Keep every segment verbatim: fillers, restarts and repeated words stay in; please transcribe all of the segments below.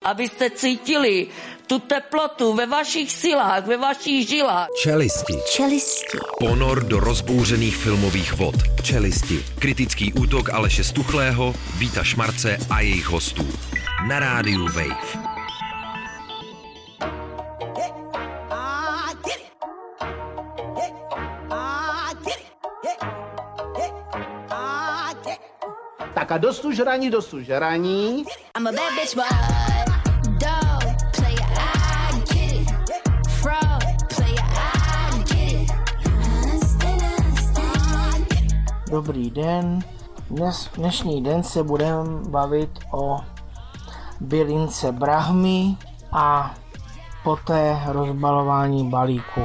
abyste cítili tu teplotu ve vašich silách, ve vašich žilách. Čelisti. Čelisti. Ponor do rozbouřených filmových vod. Čelisti. Kritický útok Aleše Stuchlého, Víta Šmarce a jejich hostů. Na rádiu Wave. Tak a dostu žraní, dostu žraní. Dobrý den. Dnes, dnešní den se budeme bavit o bylince brahmy a poté rozbalování balíku.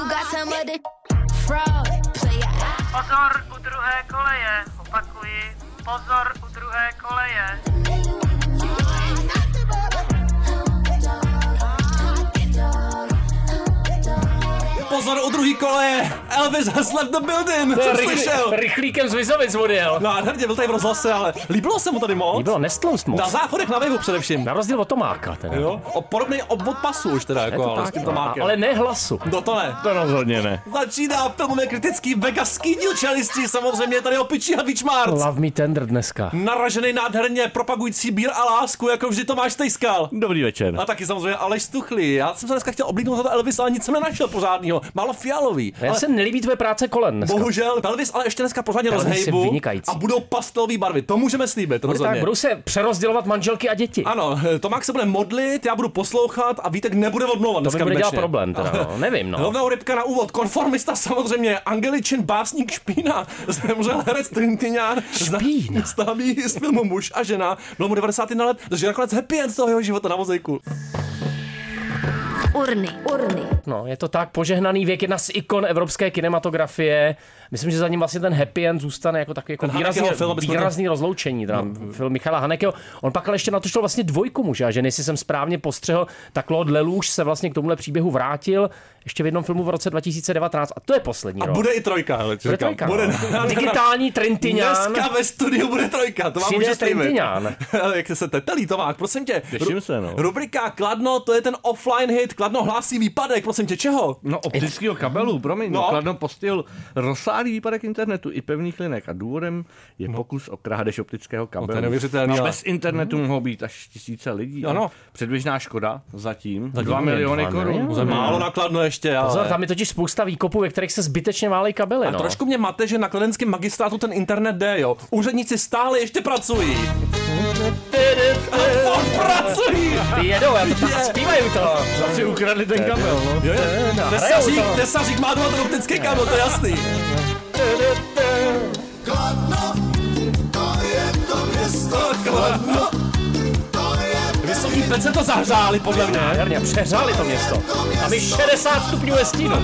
Pozor u druhé koleje, opakuji, pozor u druhé koleje. Pozor u druhý koleje, Elvis has left the building, jsem slyšel. Rychlíkem z Vizovic odjel. No a hrdě, byl tady v rozhlase, ale líbilo se mu tady moc. Líbilo, nestloust moc. Na záchodech na Waveu především. Na rozdíl od Tomáka teda. Jo, o podobný obvod pasu už teda, jako, ale s tím Tomákem. Ale ne hlasu. No to ne. To rozhodně ne. Začíná filmově kritický vegaský díl Čelistí, samozřejmě tady opičí Hadvíč Marc. Love me tender dneska. Naražený nádherně, propagující bír a lásku, jako vždy Tomáš Stejskal. Dobrý večer. A taky samozřejmě Aleš Stuchlý. Já jsem se dneska chtěl oblíknout za to Elvis, ale nic jsem nenašel pořádného. Málo fialový. Já ale... se nelíbí tvoje práce kolen dneska. Bohužel, Elvis ale ještě dneska pořádně rozhejbu a budou pastelové barvy. To můžeme slíbit. Bude tak, budou se přerozdělovat manželky a děti. Ano, Tomák se bude modlit, já budu poslouchat a Vítek nebude odmlouvat. To by bude dělat problém, teda, no. Nevím, no. Hlavnou rybka na úvod, konformista samozřejmě, Angeličin, básník Špína, zemřel herec Trintiňán, Špína. Známý z filmu Muž a žena, bylo mu devadesát jedna let, takže nakonec happy end toho jeho života na vozejku. Urny, urny. No, je to tak, požehnaný věk, jedna z ikon evropské kinematografie. Myslím, že za ním vlastně ten happy end zůstane jako takový jako výrazný, film, výrazný ten... rozloučení. Teda, no. Film Michala Hanekeho. On pak ale ještě natočil vlastně dvojku Muže a ženy, jestli jsem správně postřehl, tak Claude Lelouch se vlastně k tomuhle příběhu vrátil ještě v jednom filmu v roce dva tisíce devatenáct a to je poslední a rok. bude i trojka. Ale bude trojka. Bude no. na, Digitální Trintiňán. Dneska ve studiu bude trojka, to vám můžu slíbit. Jak se tetelí, Tomák, prosím tě. Těším se, no. Rubrika Kladno, to je ten offline hit, Kladno hlásí výpadek, prosím tě, čeho? No optického kabelu, promiň, no. Kladno postil rozsáhlý výpadek internetu i pevných linek a důvodem je pokus o krádež optického kabelu. No, to je neuvěřitelný. No, bez internetu mohou být až tisíce lidí. Ano. Předběžná škoda zatím dva miliony korun. Málo na Kladno ještě, ale... Pozor, tam je totiž spousta výkopů, ve kterých se zbytečně válejí kabely, a no. trošku mě mate, že na kladenském magistrátu ten internet jde, jo. Úředníci stále ještě pracují. A furt pracují. Ty jedou, já to tam zpívají to. Zase ukradli ten kabel, no. Jo, jo. Tesařík, tesařík má doma ten optický kabel, to je jasný. Kladno, to je to město, Kladno, to je... Vysoký pece to zahřáli, podle mě. Nádherně, přehřáli to město. Tam je šedesát stupňů ve stínu.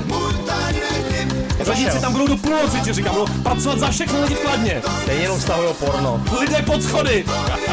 Řadníci tam budou do půlnoci, ti říkám, budou pracovat za všechno lidi v Kladně. Stejně jenom stahujou porno. Lidé pod schody.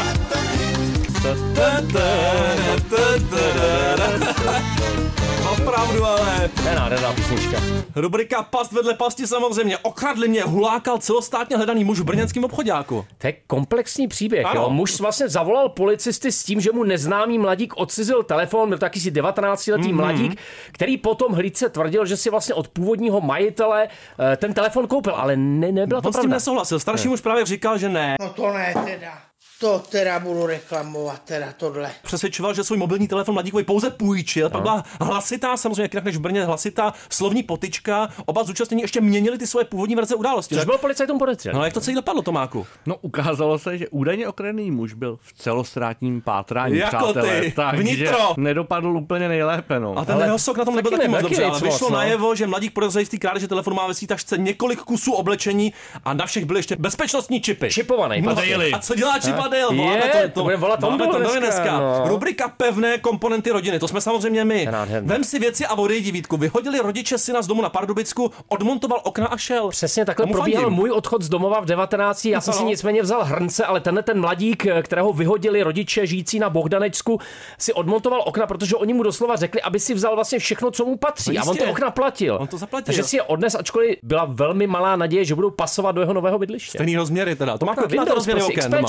Opravdu, ale... To je nádherná písnička. Rubrika Past vedle pasti samozřejmě. Okradli mě, hulákal celostátně hledaný muž v brněnském obchoďáku. To je komplexní příběh. Jo. Muž vlastně zavolal policisty s tím, že mu neznámý mladík odcizil telefon, byl taky si devatenáctiletý mm-hmm. mladík, který potom hlídce tvrdil, že si vlastně od původního majitele ten telefon koupil, ale ne, nebyla to on pravda. On s tím nesouhlasil. Starší ne. muž právě říkal, že ne. No to ne teda. To teda budu reklamovat, teda tohle. Přesvědčoval, že svůj mobilní telefon mladíkovi pouze půjčil, no. Pak byla hlasitá, samozřejmě jak než v Brně, hlasitá slovní potyčka, oba zúčastnění ještě měnili ty svoje původní verze události. Což bylo policajtům podezřelé. No jak to celý dopadlo, Tomáku? No ukázalo se, že údajně okradený muž byl v celostátním pátrání, jako přátelé. Ty, tak, vnitro. Nedopadl úplně nejlépe, no. A ten jeho sok na tom nebyl taky moc dobře, ale vyšlo najevo, že mladík podezřelý z té krádeže telefonu má ve svý tašce několik kusů oblečení a na všech byly ještě bezpečnostní čipy. Čipovaný, no, a co dělá Čipadel? To bude volat Tondu dneska. dneska. No. Rubrika Pevné komponenty rodiny, to jsme samozřejmě my. Vem si věci a odejdi, Vítku. Vyhodili rodiče syna z domu na Pardubicku, odmontoval okna a šel. Přesně takhle probíhal fandím. Můj odchod z domova v devatenácti. Já jsem no. si nicméně vzal hrnce, ale tenhle ten mladík, kterého vyhodili rodiče žijící na Bohdanečsku, si odmontoval okna, protože oni mu doslova řekli, aby si vzal vlastně všechno, co mu patří. No a on to okna platil. On to zaplatil. Takže si je odnes, ačkoliv byla velmi malá naděje, že budou pasovat do jeho nového bydliště. Stejný rozměry teda. To má okna, rozměry oken. No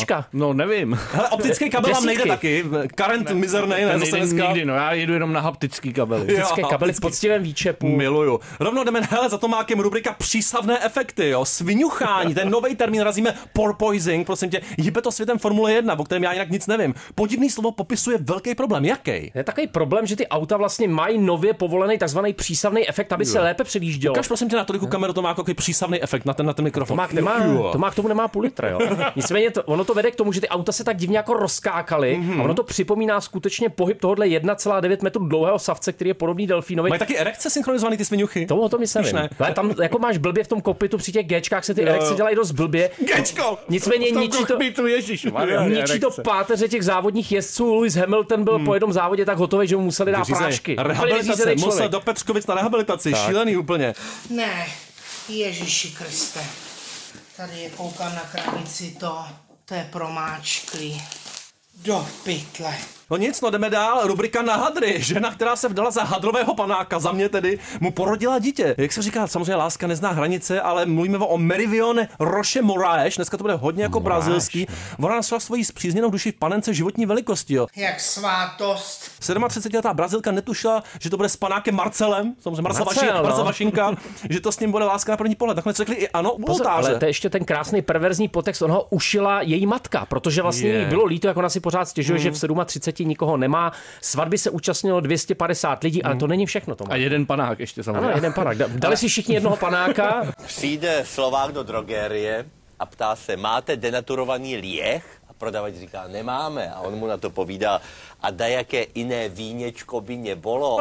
no nevím. Hele, optický kabel vám nejde taky. Current ne, mizernej, ne? Zase dneska. Nikdy, no já jedu jenom na haptický kabely. Optické kabely v poctivém výčepu. Miluju. Rovnou jdeme, hele, za Tomákem rubrika přísavné efekty, jo. Sviňuchání, ten nový termín razíme porpoising, prosím tě, hýbe to světem Formule jedna, o kterém já jinak nic nevím. Podivný slovo popisuje velký problém. Jaký? Je takový problém, že ty auta vlastně mají nově povolený takzvaný přísavný efekt, aby jo. se lépe předjíždělo. Ukaž prosím tě na toliku kameru, to má takový přísavný efekt na ten na ten mikrofon. Tomák nemá, Tomák k tomu nemá půl litra, jo. Nicméně to, ono to vede k tomu, že ty auta se tak divně jako rozkákaly mm-hmm. a ono to připomíná skutečně pohyb tohohle jedna celá devět metrů dlouhého savce, který je podobný delfínovi. Mají taky erekce synchronizovaný ty sviňuchy? Tomu o tom nic nevím. Ne. Ale tam jako máš blbě v tom kokpitu při těch Gčkách se ty erekce dělají dost blbě. Gčko! Nicméně ničí to, ničí to páteře těch závodních jezdců. Lewis Hamilton byl hmm. po jednom závodě tak hotový, že mu museli dát prášky. Rehabilitace, musel do Petřkovic na rehabilitaci, tak. Šílený úplně. Ne, Ježíši Kriste. Tady je, koukám na krabici, to, to je promáčklý. Do pytle. No nic, no jdeme dál. Rubrika na hadry. Žena, která se vdala za hadrového panáka, za mě tedy, mu porodila dítě. Jak se říká, samozřejmě láska nezná hranice, ale mluvíme o Merivione Roche Moraes. Dneska to bude hodně jako Moraes, brazilský. Ona našla svoji spřízněnou duši v panence životní velikosti, jo. Jak svátost. sedmadvacetiletá Brazilka netušila, že to bude s panákem Marcelem, samozřejmě Marcel, Marcel, Vaši, no. Marcel Vašinka, že to s ním bude láska na první pohled. Nakonec řekli i ano, u oltáře. Ale to je ještě ten krásný perverzní podtext, on ho ušila její matka, protože vlastně yeah. bylo líto, jak ona si pořád stěžuje, mm. že v třiceti sedmi nikoho nemá. Svatby se účastnilo dvě stě padesát lidí, ale to není všechno. Tomáš. A jeden panák ještě samozřejmě. Ano, jeden panák. Dali si všichni jednoho panáka. Přijde Slovák do drogérie a ptá se, máte denaturovaný lieh? A prodavač říká, nemáme. A on mu na to povídá, a dajaké jiné víněčko by nebolo.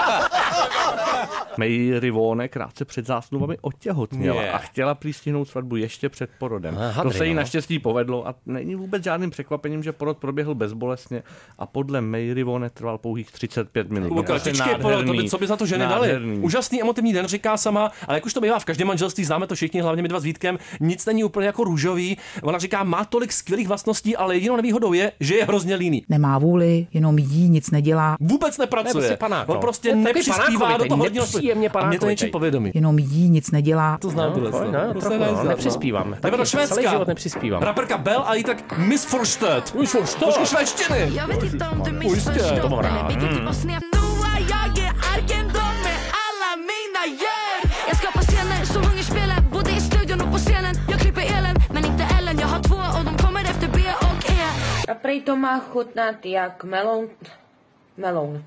Merivione krátce před zásnubami otěhotněla yeah. a chtěla přistihnout svatbu ještě před porodem. Aha, to se jí naštěstí povedlo a není vůbec žádným překvapením, že porod proběhl bezbolestně a podle Merivione trval pouhých třicet pět minut. Lukáš, porod, to by, co by za to ženy dali? Úžasný emotivní den, říká sama, ale jak už to bývá v každém manželství, známe to všichni, hlavně my dva s Vítkem, nic není úplně jako růžový. Ona říká, má tolik skvělých vlastností, ale jedinou nevýhodou je, že je hrozně líný. Nemá vůli, jenom jí, nic nedělá. Vůbec nepracuje. Ne, panák, on no. prostě nepřispívá do toho hodně. A mě to něčím povědomí. Jenom jí, nic nedělá. To znám no, no, no, trochu, no, nepřispívám. Jdeme do Švédska. Celý život nepřispívám. Raperka Bell a jí tak Miss Forstedt. Miss Forstedt. Trošku švédštiny. Ujistě. To mám rád. Hmm. A prej to má chutnat jak melon. Melon.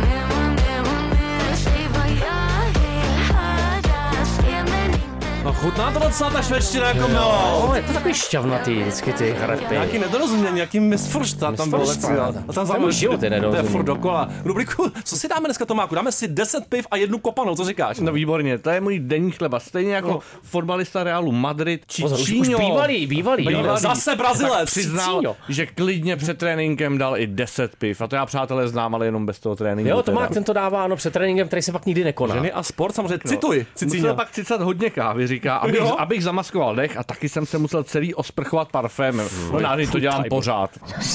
No chutná to docela ta švédština jako melon. No, je to takový šťavnatý vždycky ty rapy. Nějaký nedorozumění, nějaký Miss Forstedt tam bylo. A tam zároveň život je nedorozumění. To je furt dokola. Rubriku, co si dáme dneska, Tomáku? Dáme si deset piv a jednu kopanou, co říkáš? No výborně, to je můj denní chleba. Stejně jako no. fotbalista Realu Madrid, Čičíňo. Už bývalý, bývalý. bývalý. Zase Brazilec. Přiznal, Čičíňo. Že klidně před tréninkem dal i deset piv. A to já, přátelé, znám, ale jenom bez toho tréninku. Jo, Tomák ten to dává, ano, před tréninkem, který se pak nikdy nekoná. Ženy a sport, samozřejmě, cituj. Musel pak cicat hodně kávy, říká, abych, abych zamaskoval dech a taky jsem se musel celý osprchovat parfémem. No nádej, to dělám pořád.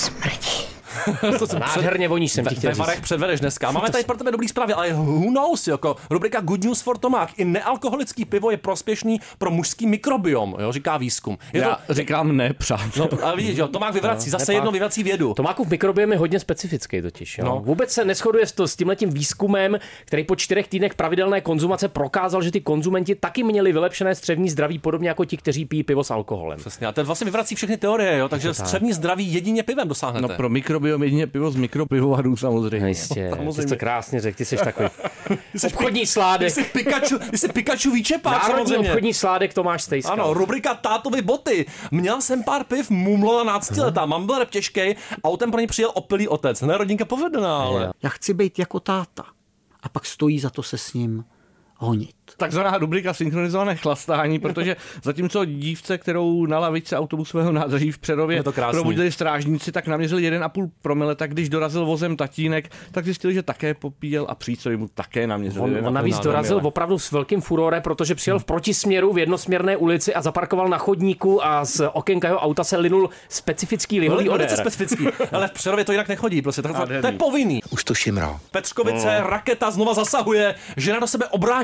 Nádherně voníš, jsem ti chtěl říct. Ve varech předvedeš dneska. Máme tady pro tebe dobrý zprávy, ale who knows, jako rubrika Good News for Tomák. I nealkoholický pivo je prospěšný pro mužský mikrobiom, jo, říká výzkum. Je Já to... říkám ne, přátel. No, ale vidíš, jo, Tomák vyvrací, zase jedno vyvrací vědu. Tomákův mikrobiom je hodně specifický totiž, jo. No. Vůbec se neshoduje s, to, s tímhletím výzkumem, který po čtyřech týdnech pravidelné konzumace prokázal, že ty konzumenti taky měli vylepšené střevní zdraví, podobně jako ti, kteří pijí pivo s alkoholem. Přesně, a ten vlastně vyvrací všechny teorie, jo, takže střevní zdraví jedině pivem dosáhnete. No pro mikrobiom jedině pivo z mikropivovarů samozřejmě. Jistě, ty jsi to krásně řekl, ty jsi takový obchodní sládek. Ty jsi Pikachu, ty jsi Pikachu výčepák, národní samozřejmě. obchodní sládek Tomáš Stejskal. Ano, rubrika Tátovy boty. Měl jsem pár piv, mumlala náctiletá, mám byl rep těžkej, autem pro ně přijel opilý otec. Ne, rodinka povedená, ale. Já chci být jako táta. A pak stojí za to se s ním honit. Takzvaná rubrika synchronizované chlastání, protože zatímco dívce, kterou na lavičce autobusového nádraží v Přerově probudili strážníci, tak naměřili jeden a půl promile, tak když dorazil vozem tatínek, tak zjistili, že také popíjel a přístroj mu také naměřili. On, on navíc dorazil opravdu s velkým furorem, protože přijel v protisměru v jednosměrné ulici a zaparkoval na chodníku a z okénka jeho auta se linul specifický lihový odér. specifický, ale v Přerově to jinak nechodí, prostě tak, to je povinný. Už to šimrá. Petřkovice, hmm. raketa znova zasahuje, žena do sebe obrátila.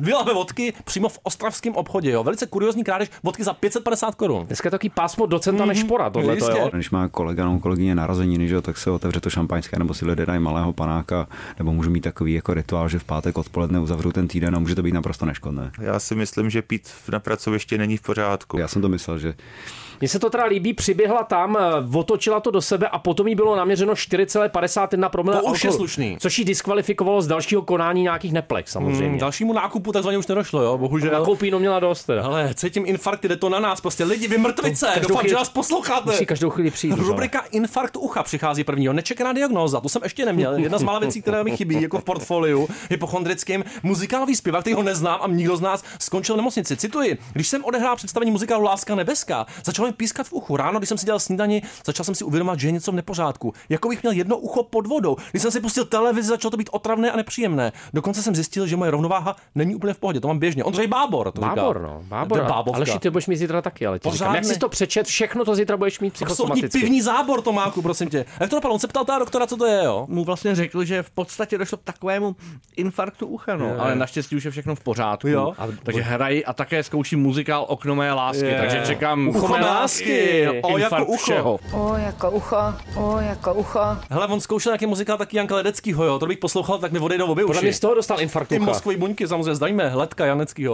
dvě lahve vodky přímo v ostravském obchodě, jo. Velice kuriózní krádež vodky za pět set padesát korun. Dneska je taky pásmo docenta mm-hmm. Nešpora, tohle to jo. Když má kolega nebo kolegyně narozeniny, že jo, tak se otevře to šampaňské, nebo si lidé dají malého panáka, nebo můžu mít takový jako rituál, že v pátek odpoledne uzavřu ten týden a může to být naprosto neškodné. Já si myslím, že pít na pracovišti není v pořádku. Já jsem to myslel, že mně se to teda líbí, přiběhla tam, otočila to do sebe a potom jí bylo naměřeno čtyři celá padesát jedna promile alkoholu. To už je slušný. Což jí diskvalifikovalo z dalšího konání nějakých neplek, samozřejmě. Hmm, dalšímu nákupu takzvaně už nedošlo, jo, bohužel. Nakoupí, no měla dost teda. Ale cítím infarkt, jde to na nás, prostě lidi, vy mrtvice, doufám, že nás posloucháte. Musí každou chvíli přijít. Rubrika infarkt ucha přichází prvního, nečekaná diagnóza, to jsem ještě neměl. Jedna z mála věcí, které mi chybí, jako v portfoliu, hypochondrickým, muzikálový zpěvák, který ho neznám a nikdo z nás skončil v nemocnici. Cituji: když jsem odehrál představení muzikálu Láska nebeská, začal mi pískat v uchu. Ráno, když jsem si dělal snídani, začal jsem si uvědomovat, že je něco v nepořádku. Jako bych měl jedno ucho pod vodou. Když jsem si pustil televizi, začalo to být otravné a nepříjemné. Dokonce jsem zjistil, že moje rovnováha není úplně v pohodě. To mám běžně. Ondřej Bábor, to Bábor, říká. no, Bábor. Ale ty budeš mít zítra taky, ale ti říkám, jak jsi to přečet, všechno to zítra budeš mít psychosomaticky. Pivní zábor, Tomáku, prosím tě. Jak to dopadlo? On se ptal ta doktora, co to je, jo? Mu vlastně řekl, že v podstatě došlo k takovému infarktu ucha, no, ale naštěstí už je všechno v pořádku. Jo? A, takže hrají a také zkouším muzikál Okno mé lásky, je. Takže čekám Ucho mé lásky. O, jako ucho. O, jako ucho. O, jako ucho. Hele, on zkoušel nějaký muzikál taky Janka Ledeckýho, jo. To bych poslouchal, tak mi odejdou obě uši. Podle mě z toho dostal infarkt ty mozkový buňky, samozřejmě zdajme, Ledka Janeckýho.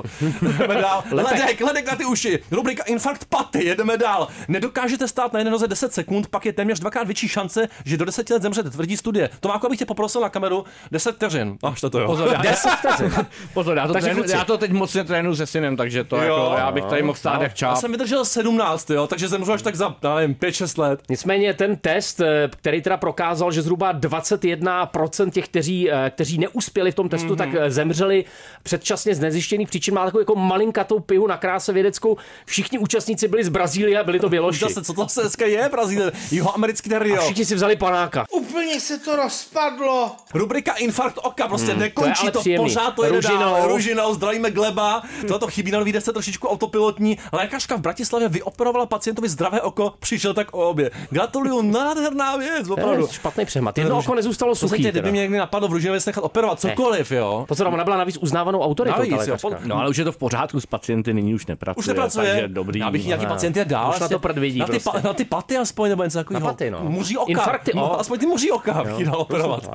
Ledek, ledek na ty uši. Rubrika infarkt paty, jedeme dál. Nedokážete stát na jedné noze deset sekund, pak je téměř dvakrát větší šance, že do deseti let zemřete, tvrdí studie. Tomáku, abych tě poprosil na kameru deset vteřin. Až to jo. Pozor, já, Pozor, já to, trénu, já to teď moc netrénu se synem, takže to jo, jako, já bych tady mohl stát jak čáp. Já jsem vydržel sedmnáct, jo, takže zemřu až tak za, nevím, pět šest let. Nicméně ten test, který teda prokázal, že zhruba dvacet jedna procent těch, kteří, kteří neuspěli v tom testu, mm-hmm. tak zemřeli předčasně z nezjištěných příčin. Má takovou jako malinkatou pihu na kráse vědeckou. Všichni účastníci byli z Brazílie, byli to Běloši. Zase, co to zase dneska je Brazílie? Jihoamerický teritorium. A všichni si vzali panáka. Úplně se to rozpadlo. Rubrika infarkt oka, prostě mm, nekončí to, to pořád to jde Ružinou. dál. Ružinou, zdravíme Gleba. Toto chybí na nový desce trošičku autopilotní. Lékařka v Bratislavě vyoperovala pacientovi zdravé oko, přišel tak o obě. Gratuluju, nádherná věc, opravdu. Špatný přehmat. Jedno oko nezůstalo suchý. Kdyby mě někdy napadlo v Ružinově nechat operovat cokoliv, jo. Pozor, ona byla navíc uznávanou autoritou. Navíc, jo, no, ale už je to v pořádku, s pacienty nyní už nepracuje. Už nepracuje. Takže dobrý. Já bych nějaký pacient je dál. Už na to prdvidí. Na ty, prostě. na ty paty aspoň nebo něco takového. Na paty, no. Muří oka. Infarkty, no, aspoň ty muří oka bych dal operovat.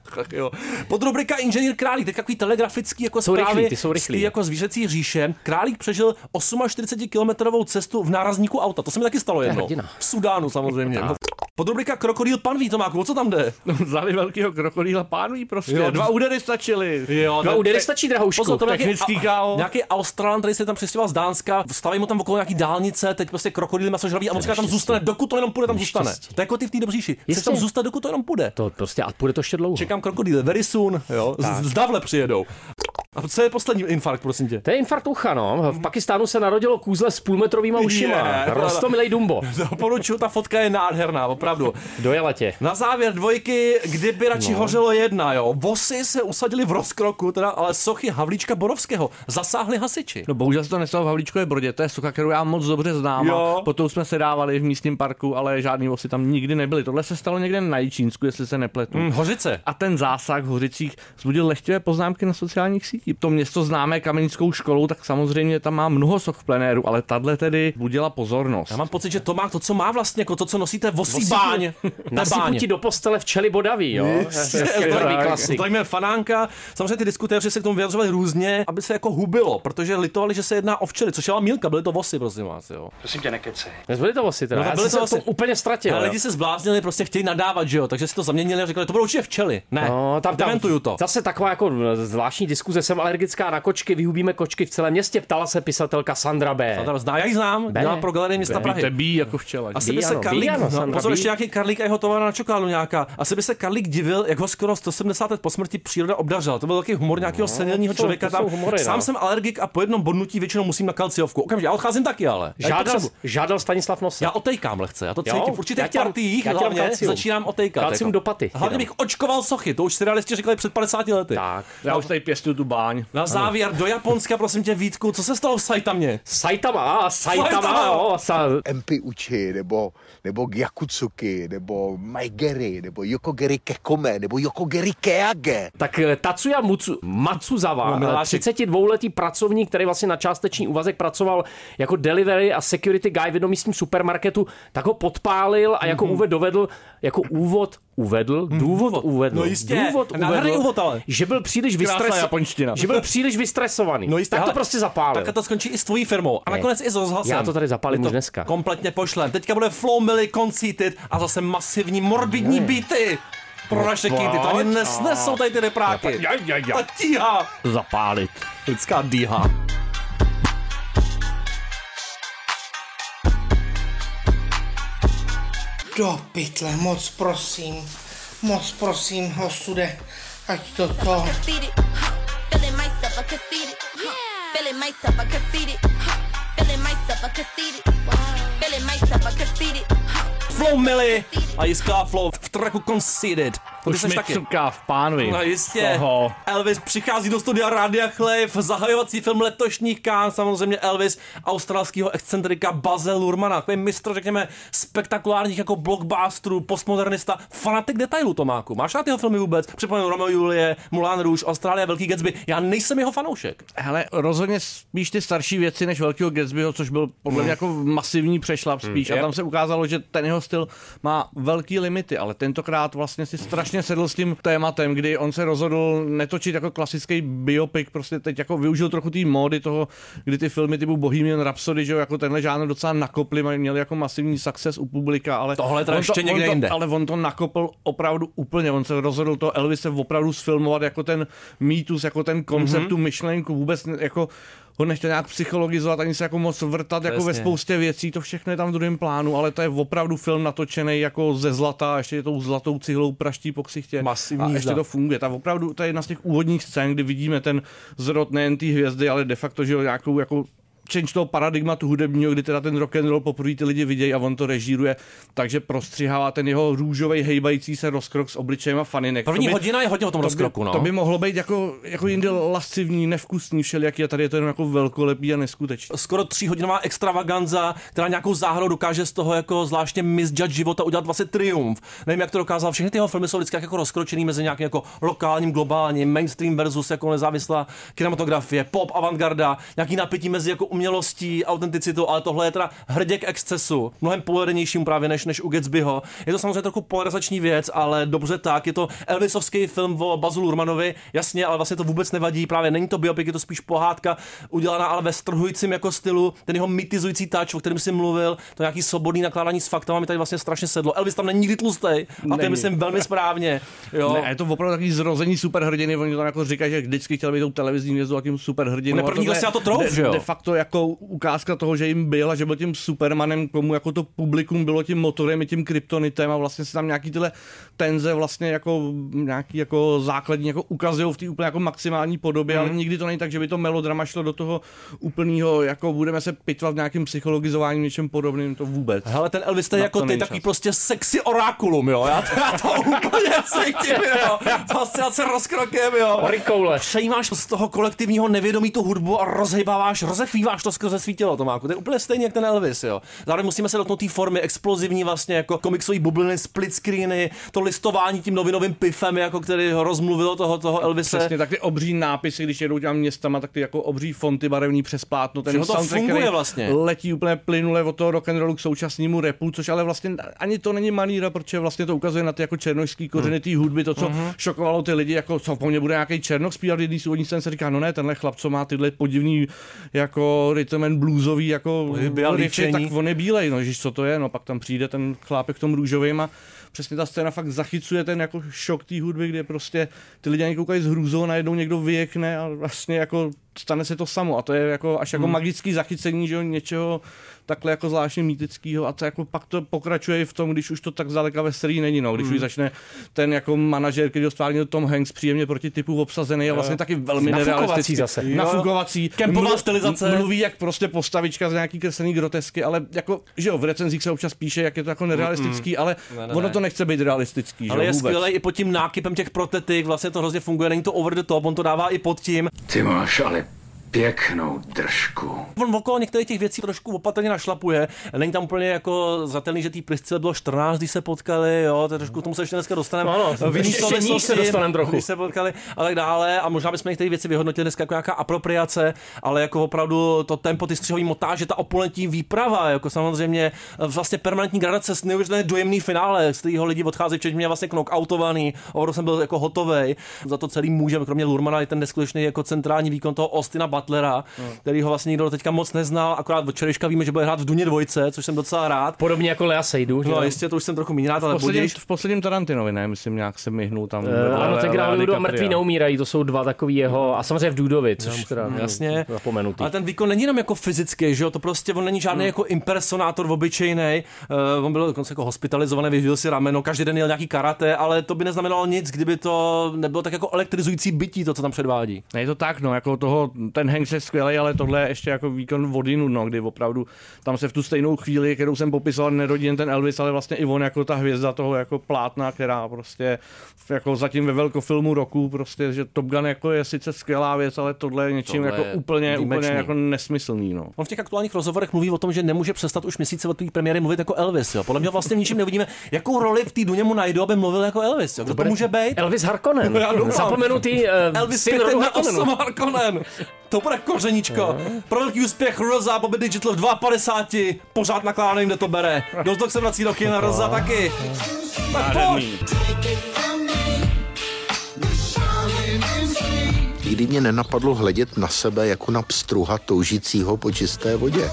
Podrubrika Inženýr Králík, teď takový telegrafický jako jsou zprávy rychlí, ty jsou rychlí, jako zvířecí říše. Králík přežil čtyřicet osm kilometrovou cestu v nárazníku auta. To se mi taky stalo jednou. V Sudánu samozřejmě. Podrubrika Krokodýl panví, Tomáku, o co tam jde? Vzali velkýho krokodýla pánví prostě. Jo, dva údery stačily. Jo, dva údery stačí, drahoušku. Pozor, to technický káo. Nějaký Australan, který se tam přistěhoval z Dánska, staví mu tam okolo nějaký dálnice, teď prostě krokodýl masožravý a on říká, tam zůstane, dokud to jenom půjde, tam zůstane. To je jako ty v té dobříši. Chce tam zůstat, dokud to jenom půjde. To prostě a půjde to ještě dlouho. Čekám krokodýly, very soon, jo. Z Davle přijedou. A co je poslední infarkt, prosím tě? To je infarkt ucha, no. V Pakistánu se narodilo kůzle s půlmetrovýma ušima. Yeah, Rostomilej Dumbo. Doporučuju, ta fotka je nádherná, opravdu. Dojela tě. Na závěr dvojky, kdyby radši no. hořelo jedna, jo. Vosy se usadili v rozkroku, teda, ale sochy Havlíčka Borovského zasáhli hasiči. No bohužel se to nestalo v Havlíčkové Brodě, to je socha, kterou já moc dobře znám. Jo. Potom jsme se dávali v místním parku, ale žádný vosy tam nikdy nebyly. Tohle se stalo někde na Jičínsku, jestli se nepletu. Mm, Hořice. A ten zásah v Hořicích vzbudil lehtivé poznámky na sociálních sítích. To město známé Kamenickou školou, tak samozřejmě tam má mnoho soch v plenéru, ale tahle tedy budila pozornost. Já mám pocit, že to má to, co má vlastně, jako to, co nosíte vosí báň. Nasypu ti do postele včely bodaví, jo. Zdravíme Fanánka. Samozřejmě ty diskutéři se k tomu vyjadřovali různě, aby se jako hubilo, protože litovali, že se jedná o včely, což je Mílka, byly to vosy, prosím vás, jo. Prosím tě, nekecej. Byly to vosy teda. No, já byly to vosy úplně ztratil. Ale lidi se zbláznili, prostě chtějí nadávat, že jo, takže si to zaměnili a řekli, to budou určitě včely. Ne. No, tam, tam to. Zase taková jako zvláštní diskuze, jsem alergická na kočky, vyhubíme kočky v celém městě, ptala se pisatelka Sandra B. Sandra zná, já ji znám, dělá pro Galerii města Prahy. To bí jako včela. Asi by se Karlík, pozor, ještě nějaký Karlík a jeho továrna na čokoládu nějaká. Asi by se Karlík divil, jak ho skoro sto sedmdesát let po smrti příroda obdařila. To byl takový humor nějakého no, senilního člověka tam. Humory, Sám no. jsem alergik a po jednom bodnutí většinou musím na kalciovku. Okamžitě, já odcházím taky, ale. Žádal, žádal Stanislav Nosa. Já otejkám lehce, já to cítím. V určitých partiích hlavně začínám otejkat. Kalcium do paty. Hlavně bych očkoval sochy, to už surrealisti říkali před padesáti lety. Tak. Já už tady pěstuju tu bábu. páň. Na závěr do Japonska, prosím tě, Vítku, co se stalo v Saitamě? Saitama, Saitama, jo. Sa... Empi Uchi, nebo, nebo Gyakutsuki, nebo Maigeri, nebo Yokogeri Kekome, nebo Yokogeri Keage. Tak Tatsuya Mutsu, Matsuzawa, no, třicetidvouletý pracovník, který vlastně na částečný úvazek pracoval jako delivery a security guy v jednom místním supermarketu, tak ho podpálil a jako mm-hmm. úvod dovedl, jako úvod uvedl, mm. důvod uvedl, no jistě, důvod uvedl, úvod, ale. že byl příliš vystresovaný. Že byl příliš vystresovaný. No jistě, tak to prostě zapálil. Tak to skončí i s tvojí firmou. A nakonec i s rozhlasem. Já to tady zapálím už dneska. Kompletně pošlem. Teďka bude Flow Milli Conceited a zase masivní morbidní beaty. Pro naše kýty, to ani nesnesou tady ty repráky. Ja, ja, ja. Ta tíha. Zapálit. Lidská dýha. Do pytle, moc prosím, moc prosím, osude, ať to to... Flow Milli a jiská Flow v tracku Conceited. Už mi cuká v pánvi. No jistě. Toho. Elvis přichází do studia Rádia Chlejv, zahajovací film letošních Cannes, samozřejmě Elvis, australského excentrika Baze Luhrmanna, takový mistr, řekněme, spektakulárních jako blockbusterů, postmodernista, fanatik detailů, Tomáku. Máš rád jeho filmy vůbec? Připomenu Romeo Julie, Moulin Rouge, Austrálie, Velký Gatsby. Já nejsem jeho fanoušek. Hele, rozhodně spíš ty starší věci než Velkého Gatsbyho, což byl podle mě jako masivní přešlap spíš. Hmm. A tam se ukázalo, že ten jeho styl má velký limity, ale tentokrát vlastně si strašně sedl s tím tématem, kdy on se rozhodl netočit jako klasický biopic, prostě teď jako využil trochu té módy toho, kdy ty filmy typu Bohemian Rhapsody, že jako tenhle žánr docela nakopli, měli jako masivní success u publika, ale tohle to ještě někde jinde. Ale on to nakopl opravdu úplně, on se rozhodl to Elvise opravdu sfilmovat jako ten mýtus, jako ten koncept, mm-hmm. tu myšlenku, vůbec jako ho nechtěl nějak psychologizovat, ani se jako moc vrtat Přesně. jako ve spoustě věcí, to všechno je tam v druhém plánu, ale to je opravdu film natočený jako ze zlata, ještě je tou zlatou cihlou praští po ksichtě. Masivní a ještě zda. to funguje. Ta opravdu, to je jedna z těch úvodních scén, kdy vidíme ten zrod nejen té hvězdy, ale de facto, že jo, nějakou jako change toho paradigmatu hudebního, kdy teda ten rock and roll poprvé ty lidi vidějí a on to režíruje, takže prostřihává ten jeho růžovej hejbající se rozkrok s obličejem a faninek. První by, hodina je hodně o tom to rozkroku, by, no. To by mohlo být jako, jako jindy lascivní, nevkusný všelijaký a tady je to jenom jako velkolepý a neskutečný. Skoro tříhodinová extravaganza, která nějakou záhadou dokáže z toho jako zvláštně misjudge života udělat vlastně triumf. Nevím, jak to dokázal. Všechny ty jeho filmy jsou vždycky jako rozkročený mezi nějakým jako lokálním, globálním, mainstream versus jako nezávislá kinematografie, pop, avantgarda, nějaký napětí mezi jako umělostí, autenticitou, ale tohle je teda hrdě k excesu, mnohem polarizačnějším právě než, než u Gatsbyho. Je to samozřejmě trochu polarizační věc, ale dobře tak. Je to Elvisovský film o Bazu Luhrmannovi, jasně, ale vlastně to vůbec nevadí. Právě není to biopic, je to spíš pohádka, udělaná ale ve strhujícím jako stylu, ten jeho mytizující touch, o kterém jsi mluvil, to nějaký svobodný nakládání s faktama mi tady vlastně strašně sedlo. Elvis tam není nikdy tlustej, a to je myslím velmi správně. Jo. Ne, je to opravdu takový zrození superhrdiny, oni tam jako říkají, že vždycky chtěl být tou televizní hvězdou a tím superhrdinou. První, kdo si na to trouf, de, de facto jako ukázka toho, že jim byl a že byl tím Supermanem, komu jako to publikum bylo tím motorem i tím kryptonitem a vlastně se tam nějaký tyhle tenze vlastně jako nějaký jako základní jako ukazují v té úplně jako maximální podobě, hmm. ale nikdy to není tak, že by to melodrama šlo do toho úplného, jako budeme se pitvat v nějakým psychologizováním, něčem podobným, to vůbec. Hele, ten Elvis je jako ty, takový prostě sexy orákulum, jo, já to, já to úplně cítím, jo, fascinace rozkrokem, jo. Orikoule. Přejímáš z toho kolektivního nevědomí tu hudbu a rozhejbáváš, rozechvíváš to skrze svý tělo, Tomáku, to je úplně stejně jak ten Elvis, jo. Zároveň musíme se dotknout té formy explozivní vlastně, jako komiksový bubliny, split screeny, to listování tím novinovým pifem, jako který ho rozmluvilo toho, toho Elvise. Přesně, tak ty obří nápisy, když jedou těm městama, tak ty jako obří fonty barevný přes plátno, ten soundtrack, který vlastně. letí úplně plynule od toho rock and rollu k současnému rapu, což ale vlastně ani to není maníra, protože vlastně to ukazuje na ty jako černošský kořeny té hudby, to co mm-hmm. šokovalo ty lidi, jako co po mně bude nějaký černok zpívat, jedný úvodní scéně se říká, no ne, tenhle chlap, co má tyhle podivný jako rhythm and bluesový jako riffy, tak on je bílej, no ježiš, co to je, no pak tam přijde ten chlápek v tom růžovým a přesně ta scéna fakt zachycuje ten jako šok té hudby, kde prostě ty lidi ani koukají s hrůzou, najednou někdo vyjekne a vlastně jako stane se to samo a to je jako až jako hmm. magický zachycení, že něčeho takhle jako zvláštně mýtického a to jako pak to pokračuje i v tom, když už to tak zdaleka veselý není, no, když hmm. už začne ten jako manažer, který dostává Tom Hanks příjemně proti typu obsazený a vlastně jo. taky velmi nerealistický. Zase. Nafukovací. Kempová stylizace. Mluví jak prostě postavička z nějaký kreslený grotesky, ale jako, že jo, v recenzích se občas píše, jak je to jako nerealistický, mm, ale ne, ne, ono to nechce být realistický, ale že je vůbec. skvělé i pod tím nákypem těch protetik, vlastně to hrozně funguje, není to over the top, on to dává i pod tím. Ty máš ale pěknou držku. On okolo některých těch věcí trošku opatrně našlapuje. Není tam úplně jako zatelný, že tý Priscile bylo čtrnáct, když se potkali, jo, to trošku k tomu se ještě dneska dostaneme. Ano, v jiný se dostaneme trochu. Když se potkali a tak dále a možná bychom některé věci vyhodnotili dneska jako nějaká apropriace, ale jako opravdu to tempo, ty střihový montáže, ta opulentní výprava, jako samozřejmě vlastně permanentní gradace, neuvěřitelně dojemný finále, z kterého lidi odcházejí, včetně mě vlastně knockoutovaný, opravdu jsem byl jako hotovej. Za to celý můžeme, kromě Lurmana, i ten neskutečný jako centrální výkon toho Austina Butlera, hmm. který ho vlastně nikdo teďka moc neznal, akorát od včerejška víme, že bude hrát v Duně dvojce, což jsem docela rád. Podobně jako Lea Seydoux. No, jistě, to už jsem trochu méně rád, ale posledním, v posledním Tarantinovi, ne, myslím, nějak se myhnul tam. Uh, ano, teď hrál Ludo Mrtví neumírají, to jsou dva takový jeho, a samozřejmě v Dudovi, což no, teda jasně, zapomenutý. Ale ten výkon není jenom jako fyzický, že jo, to prostě on není žádný hmm. jako impersonátor obyčejnej, uh, on byl dokonce jako hospitalizovaný, vyvíjel si rameno, každý den jel nějaký karate, ale to by neznamenalo nic, kdyby to nebylo tak jako elektrizující bytí, to, co tam předvádí. Ne, je to tak, no, jako toho, ten Hanks je skvělý, ale tohle je ještě jako výkon vodinu, no, kdy opravdu tam se v tu stejnou chvíli, kterou jsem popisoval, nerodí jen ten Elvis, ale vlastně i on jako ta hvězda toho jako plátna, která prostě jako zatím ve velkofilmu roku, prostě, že Top Gun jako je sice skvělá věc, ale tohle je něčím tohle jako úplně, úplně jako nesmyslný, no. On v těch aktuálních rozhovorech mluví o tom, že nemůže přestat už měsíce od té premiéry mluvit jako Elvis, jo. Podle mě vlastně v ničím neuvidíme, jakou roli v té Duně mu najdou, aby mluvil jako Elvis, jo. Kdo to, to může být? Elvis Harkonnen. Zapomenutý uh, Elvis Harkonnen. To bude kořeničko. Pro velký úspěch Rosa Bobby Digital v padesát dva, pořád nakládaný, kde to bere. Dozdok se vrací do kina, Rosa taky. Tak pojď. Nikdy mě nenapadlo hledět na sebe jako na pstruha toužícího po čisté vodě.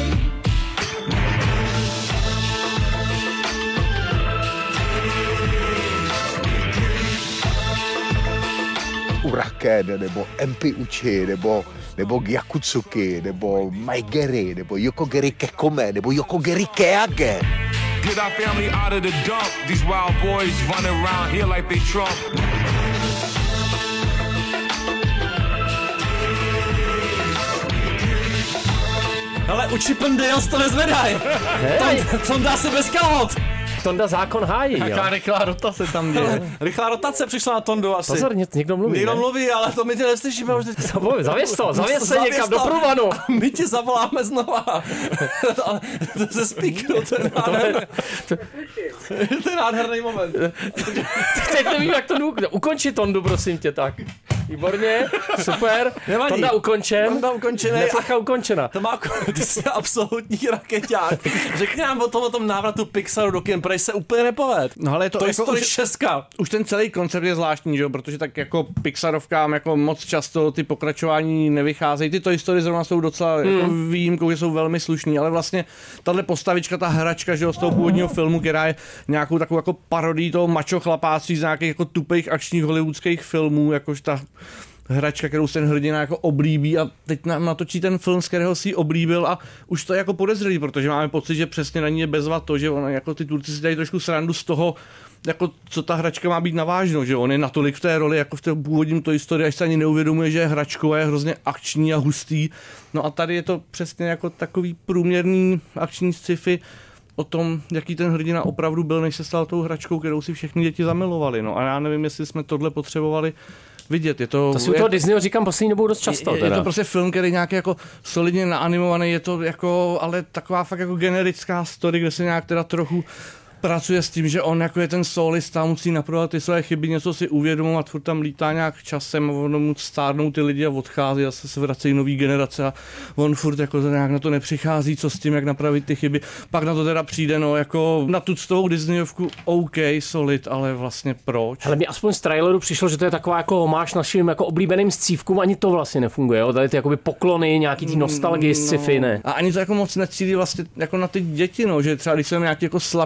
Uraken, nebo Empi Uchi, nebo, nebo Gyakutsuki, nebo Maigeri, nebo Yokogeri Kekome, nebo Yokogeri Keage. Get our family out of the dump. These wild boys running around here like they Trump. Ale u Chip and Dales to nezvedaj. Tam dá se bez kalhot. Tonda zákon hájí, jo. Jaká rychlá rotace tam je. Rychlá rotace přišla na Tondu asi. Pozor, někdo mluví, Někdo ne? mluví, ale to my tě neslyšíme už teď. Zavěs to, zavěs se někam do průvanu. My ti zavoláme znova. To se speakeru, to je nádherný. To je nádherný moment. Teď nevím, jak to jdu. Ukonči Tondu, prosím tě, tak. Výborně, super. Nevadí. Tonda ukončen. Tonda ukončený. Neplecha ukončena. To má, ty jsi absolutní rakeťák. Řekni nám o tom, o tom návratu Pixaru do kin, protože se úplně nepoved. No ale to, to jako je už, šestka. Už ten celý koncept je zvláštní, že jo, protože tak jako Pixarovkám jako moc často ty pokračování nevycházejí. Ty Toy Story zrovna jsou docela hmm. jako výjimkou, že jsou velmi slušný, ale vlastně tahle postavička, ta hračka, že jo, z toho původního filmu, která je nějakou takovou jako parodii toho macho chlapáctví z nějakých jako tupých akčních hollywoodských filmů, jakož ta hračka, kterou se ten hrdina jako oblíbí a teď nám natočí ten film, z kterého si ji oblíbil a už to je jako podezřelý, protože máme pocit, že přesně na ní je bezvad to, že ona, jako ty Turci si dají trošku srandu z toho, jako co ta hračka má být navážno, že on je natolik v té roli, jako v té původním Toy Story, až se ani neuvědomuje, že je hračkou a je hrozně akční a hustý. No a tady je to přesně jako takový průměrný akční sci-fi o tom, jaký ten hrdina opravdu byl, než se stal tou hračkou, kterou si všechny děti zamilovali. No a já nevím, jestli jsme tohle potřebovali vidět. Je to, to si u toho Disneyho říkám poslední dobou dost často. Je, je to prostě film, který nějak jako solidně naanimovaný, je to jako, ale taková fakt jako generická story, kde se nějak teda trochu pracuje s tím, že on jako je ten solista, musí napravovat ty své chyby, něco si uvědomovat, furt tam lítá nějak časem, ono mu stárnou ty lidi a odchází a se vracejí nový generace a on furt jako nějak na to nepřichází, co s tím, jak napravit ty chyby. Pak na to teda přijde, no, jako na tu tou Disneyovku OK, solid, ale vlastně proč? Ale mi aspoň z traileru přišlo, že to je taková jako homáž našim jako oblíbeným scívkům, ani to vlastně nefunguje, jo? Tady ty jakoby poklony, nějaký ty nostalgie, sci-fi, ne? A ani to jako moc necílí vlastně jako na ty děti, no, že třeba když jsou nějaký jako slabší takový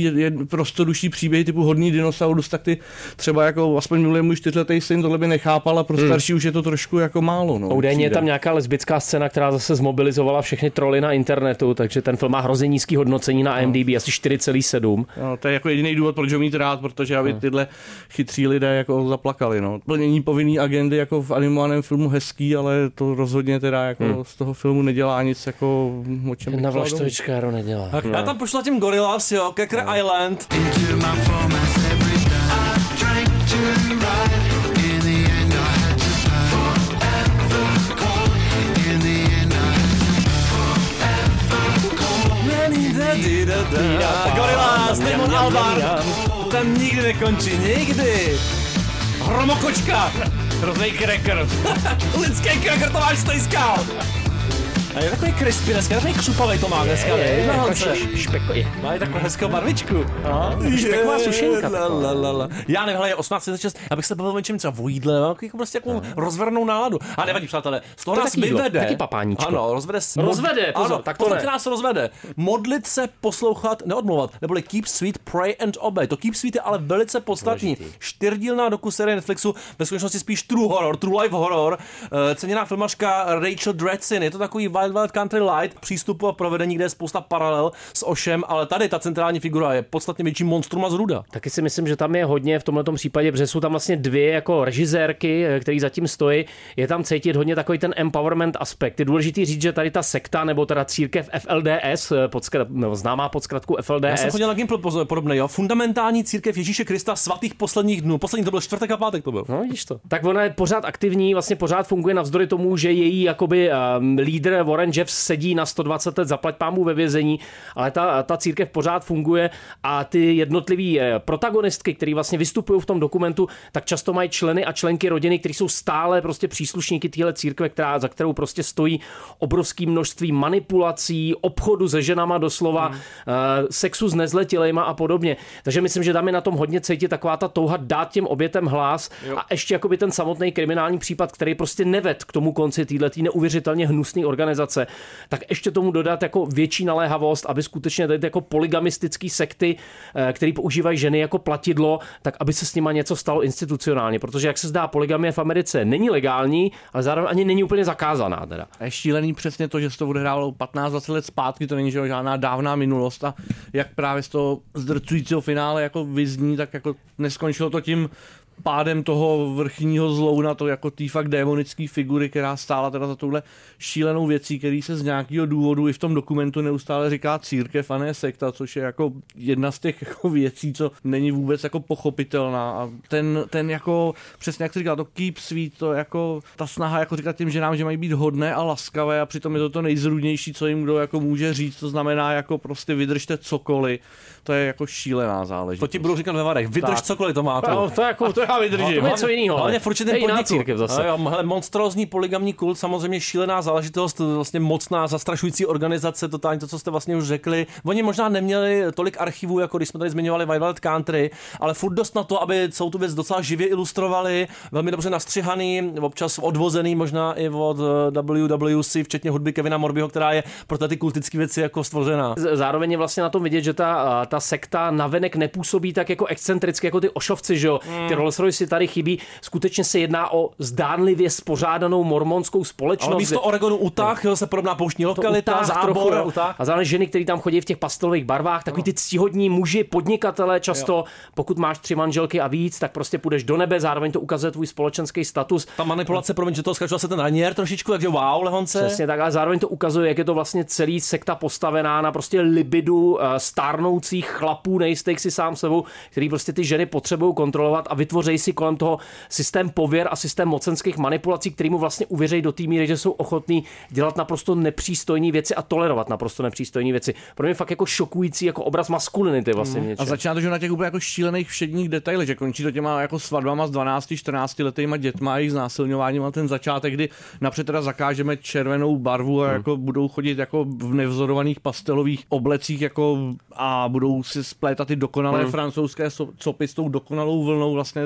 jed, prostodušší příběhy typu Hodný dinosaurus, tak ty třeba jako aspoň minulý můj čtyřletý syn tohle by nechápal a pro hmm. starší už je to trošku jako málo. No, údajně je tam nějaká lesbická scéna, která zase zmobilizovala všechny troly na internetu, takže ten film má hrozně nízký hodnocení na I M D B, no. asi čtyři celá sedm. No, to je jako jediný důvod, proč ho mít rád, protože aby tyhle chytří lidé jako zaplakali. No. Plnění povinný agendy jako v animovaném filmu hezký, ale to rozhodně teda jako hmm. z toho filmu nedělá nic jako o čem na Vlaštovičkáro nedělá. Tak, no. Já tam pošlu tím Gorillaz, jo, Kecker no. Island. Gorillaz, Damon Albarn. Tam nikdy nekončí, nikdy. Hromokočka. Hrozný cracker. Lidský cracker, to máš stejskal. A je takový crispy dneska, takový křupavej to má dneska, je, je, je, špekoje. Má i takovou hezkou barvičku. Špeková sušenka. Já nevím, hele, je osmnáct třicet šest, abych se bavil o něčem třeba o jídle, jako prostě jako rozvernou náladu. A nevadí, přátelé, z toho to nás vyvede. Taky papáníčko. Ano, rozvede. Rozvede, pozor, ano, tak to ne. nás rozvede. Modlit se, poslouchat, neodmluvat, neboli keep sweet, pray and obey. To keep sweet je ale velice podstatný. Čtyřdílná dokuserie Netflixu, ve skutečnosti spíš true horror, true life horror. Ceněná filmařka Rachel Dratsin, je to takový Wild Wild Country Light přístupu a provedení, kde je spousta paralel s Oshem, ale tady ta centrální figura je podstatně větší monstrum a zruda. Taky si myslím, že tam je hodně v tomhletom případě, protože jsou tam vlastně dvě jako režisérky, který zatím stojí. Je tam cítit hodně takový ten empowerment aspekt. Je důležitý říct, že tady ta sekta nebo teda církev F L D S, podskrat, no, známá pod zkratku F L D S. Já jsem chodil na Gimpl podobný, jo. Fundamentální církev Ježíše Krista svatých posledních dnů. Poslední to byl čtvrtek a pátek to byl. No, vidíš to. Tak ona je pořád aktivní, vlastně pořád funguje navzdory tomu, že její jakoby um, lídr Warren Jeffs sedí na sto dvacet let zaplať pámu ve vězení, ale ta, ta církev pořád funguje a ty jednotlivý protagonistky, které vlastně vystupují v tom dokumentu, tak často mají členy a členky rodiny, kteří jsou stále prostě příslušníky téhle církve, která, za kterou prostě stojí obrovské množství manipulací, obchodu se ženama doslova, hmm. uh, sexu s nezletilejma a podobně. Takže myslím, že tam je na tom hodně cítit taková ta touha dát těm obětem hlas jo. A ještě jakoby ten samotný kriminální případ, který prostě neved k tomu konci této neuvěřitelně hnusné organizace, tak ještě tomu dodat jako větší naléhavost, aby skutečně tady jako polygamistický sekty, který používají ženy jako platidlo, tak aby se s nima něco stalo institucionálně, protože jak se zdá, polygamie v Americe není legální, ale zároveň ani není úplně zakázaná teda. A je šílený přesně to, že se to odehrávalo patnáct dvacet let zpátky, to není žádná dávná minulost a jak právě z toho zdrcujícího finále jako vyzní, tak jako neskončilo to tím pádem toho vrchního zlouna, to jako tý fakt démonický figury, která stála teda za touhle šílenou věcí, který se z nějakého důvodu i v tom dokumentu neustále říká církev a ne sekta, což je jako jedna z těch jako věcí, co není vůbec jako pochopitelná. A ten, ten jako, přesně jak jsi říkal, to keep sweet, to jako ta snaha jako říkat těm ženám, že mají být hodné a laskavé a přitom je to to nejzrůdnější, co jim kdo jako může říct, to znamená jako prostě vydržte cokoliv. To je jako šílená záležitost. To ti budu říkat ve varech. Vydrž tak. Cokoliv to má. To, no, to, jako, to já vydržím. No, to je něco jiného. Hlavně v určitém podniku. Zase. Jo, hele, monstrózní polygamní kult, samozřejmě šílená záležitost, vlastně mocná, zastrašující organizace, totálně to, co jste vlastně už řekli. Oni možná neměli tolik archivů, jako když jsme tady zmiňovali Wild Wild Country, ale furt dost na to, aby celou tu věc docela živě ilustrovali, velmi dobře nastřihaný, občas odvozený možná i od W W C, včetně hudby Kevina Morbyho, která je pro ty kultické věci jako stvořená. Zároveň je vlastně na tom vidět, že ta ta sekta navenek nepůsobí tak jako excentricky jako ty ošovci, že jo. Mm. Ty Rolls Royce tady chybí. Skutečně se jedná o zdánlivě spořádanou mormonskou společnost. Ale místo Oregonu Utah, jo, se podobná pouštní lokalita, Utah, zábor. Trochu, Utah. A zároveň ženy, které tam chodí v těch pastelových barvách, takový ty ctihodní muži, podnikatelé často, jo. Pokud máš tři manželky a víc, tak prostě půjdeš do nebe, zároveň to ukazuje tvůj společenský status. Ta manipulace, promiň, že to skačil se ten Ranier trošičku, takže wow, Lehonce. Přesně tak, ale zároveň to ukazuje, jak je to vlastně celý sekta postavená na prostě libidu stárnoucích chlapů, nejistých si sám sebou, který prostě ty ženy potřebují kontrolovat a vytvoří si kolem toho systém pověr a systém mocenských manipulací, který mu vlastně uvěří do té míry, že jsou ochotní dělat naprosto nepřístojné věci a tolerovat naprosto nepřístojné věci. Pro mě fakt jako šokující jako obraz maskulinity vlastně mm. A začíná to, že na těch úplně jako šílených všedních detailech, že končí to těma jako svatbama s dvanácti čtrnácti letýma dětma a jejich znásilňováním a ten začátek, kdy napřed teda zakážeme červenou barvu a mm. jako budou chodit jako v nevzorovaných pastelových oblecích jako a budou si splétat ty dokonalé hmm. francouzské copy s tou dokonalou vlnou vlastně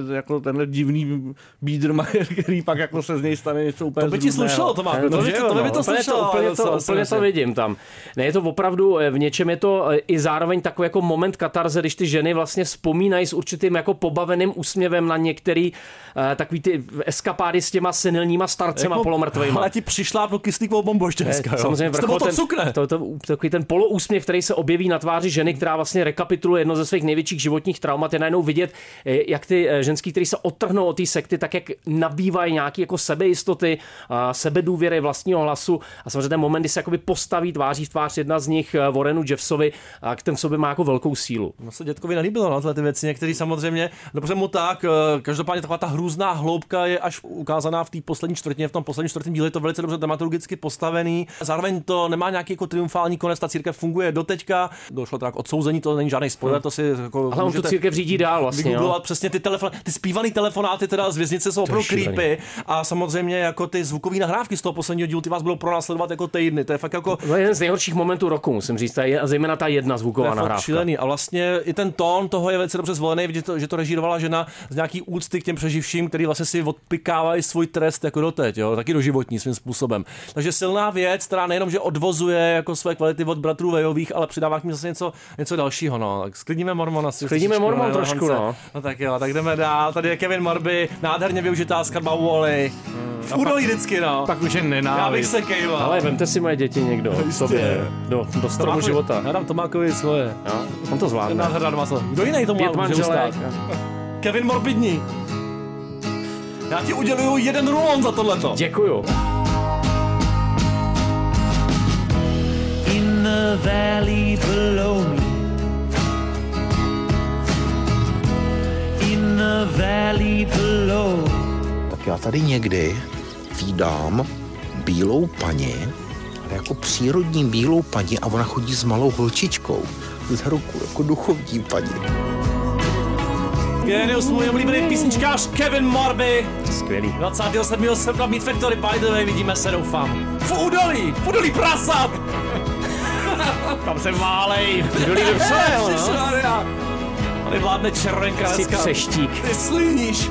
jako tenhle divný Biedermeier, který pak jako se z něj stane něco úplně To by ti slušelo, to má. To, to, by, to, to by to slušelo. Úplně to, úplně to vidím tam. Ne, je to opravdu, v něčem je to i zároveň takový jako moment katarze, když ty ženy vlastně vzpomínají s určitým jako pobaveným úsměvem na některý uh, takový ty eskapády s těma senilníma starcema jako, polomrtvejma. Ale ti přišlápnu kyslíkovou bombu ještě dneska, jo. Samozřejmě vrchol, to ten, cukne. To, to, takový ten poloúsměv, který se objeví na tváři ženy, která vlastně rekapituluje jedno ze svých největších životních traumat, je najednou vidět, jak ty ženský, kteří se odtrhnou od té sekty, tak jak nabývají nějaký jako sebejistoty, sebedůvěry vlastního hlasu a samozřejmě ten moment, kdy se jakoby postaví tváří v tvář jedna z nich Warrenu Jeffsovi, a ten v sobě má jako velkou sílu. No se dětkovi nelíbilo na tyhle ty věci, některý samozřejmě, dobře mu tak, každopádně taková ta hrůzná hloubka je až ukázaná v té poslední čtvrtině, v tom posledním čtvrtém díle je to velice dobře dramaturgicky postavený. Zároveň to nemá nějaký jako triumfální konec, ta církev funguje doteďka. Došlo tak k odsouzení, to není žádný spoiler, to si jako ale on tu církev řídí dál vlastně, jo. Přesně ty telefon, ty zpívaný telefonáty teda z věznice jsou opravdu creepy a samozřejmě jako ty zvukové nahrávky z toho posledního dílu, ty vás budou pronásledovat jako týdny. To je fakt jako no, jeden z nejhorších momentů roku, musím říct, a zejména ta jedna zvuková nahrávka. Šílený. A vlastně i ten tón toho je velice dobře zvolený, vidět, že to režírovala žena z nějaký úcty k těm přeživším, který vlastně si odpikávají svůj trest jako doteď, jo, taky doživotní svým způsobem. Takže silná věc, která nejenom že odvozuje jako své kvality od bratrů Vejových, ale přidává k nim zase něco, něco dalšího, no. Tak sklidníme Mormona. Sklidíme Mormon trošku, no. No tak jo, tak jdeme dál. Tady je Kevin Morby, nádherně využitá skladba Wally. V údolí vždycky, no. Tak už je nenávist. Já bych se kejval. Ale vemte si moje děti někdo k sobě, do, do stromu Tomákovi, života. Já dám Tomákovi svoje. Jo, on to zvládne. Nádherná domácnost. Kdo jiný tomu Pět manželek. Kevin Morbidní. Já ti uděluju jeden rulon za tohleto. Děkuju. In the valley below me, in the valley below. Tak já tady někdy vídám bílou paní, ale jako přírodní bílou paní a ona chodí s malou holčičkou za ruku, jako duchovní paní. Genius, můj oblíbený písničkář Kevin Morby. Skvělý. dvacátého sedmého srpna Meat Factory, by the way, vidíme se, doufám. V údolí, v údolí prasat. Tam se válej. V údolí vypřel, no. Tady vládne červenka dneska. Jsi přeštík. Ty slíníš.